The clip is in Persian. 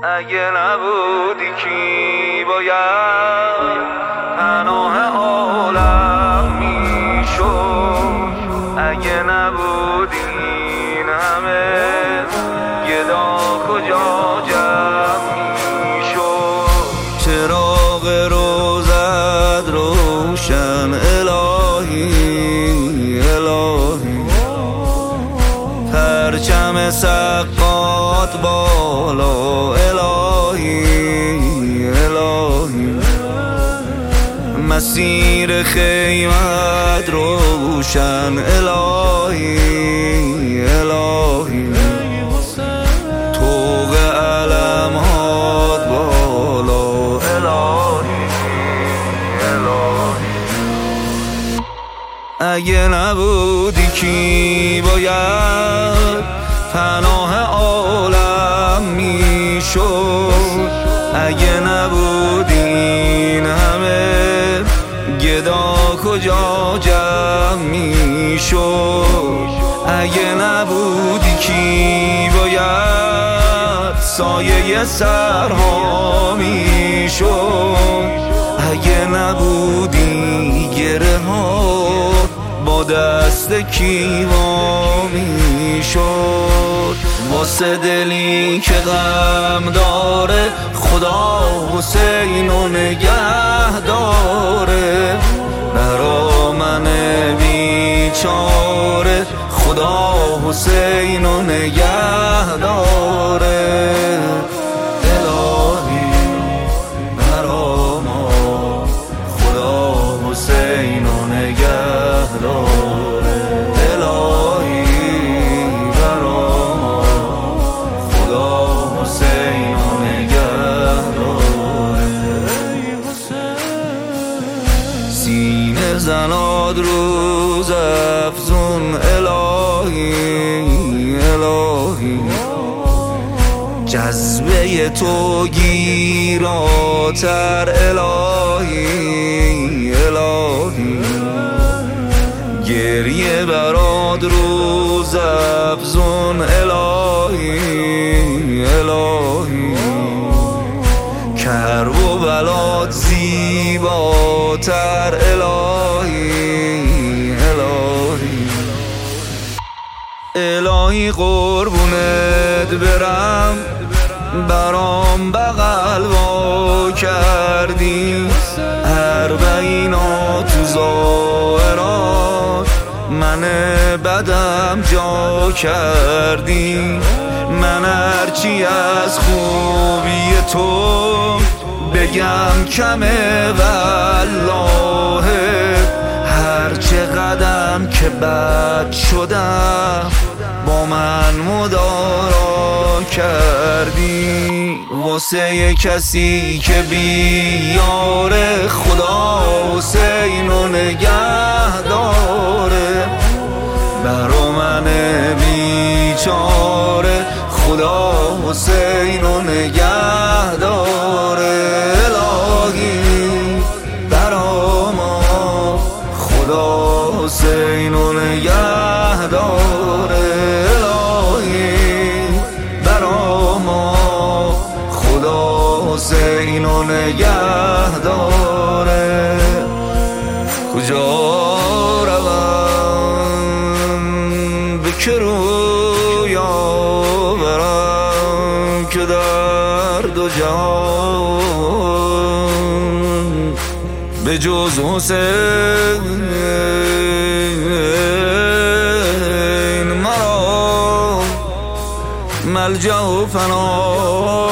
اگه نبودی کی باید پناه عالم میشد، اگه نبودی این همه گدا کجا جمع میشد. چراغ روزت روشن الهی الهی، پرچم سقات بالا الهی الهی، مسیر خیمت روشن الهی الهی، طوق علمات بالا الهی الهی. اگه نبودی کی باید پناه عالم میشد، اگه نبودی این همه گدا کجا جمع میشد، اگه نبودی کی باید سایه سرها میشد، اگه نبودی گره ها با دست کی وا میشد. واسه دلی که غم داره خدا حسینو نگه داره، برا من بیچاره خدا حسینو نگه داره. الهی برا ما خدا حسینو نگه داره، الهی برا ما خدا حسینو نگه داره. سینه زناد روز افزون الهی الهی، جذبه تو گیراتر الهی الهی، گریه برات روز افزون الهی الهی، کرب و بلات زیباتر الهی الهی. الهی قربونت برم، برام بغل وا کردی، اربعینا تو ظاهرات من بدم جا کردی. من هرچی از خوبی تو بگم کمه والله، هر چه قدم که بد شدم با من مدارا کردی. واسه یه کسی که بیاره خدا حسینو نگه داره، برا من بیچاره خدا حسینو نگه داره. الهی برا ما خدا حسینو نگه داره، الهی برا ما خدا حسینو نگه داره. کجا روم به که رویا برم که در دو جهان به جز حسین مرا ملجأ و فنا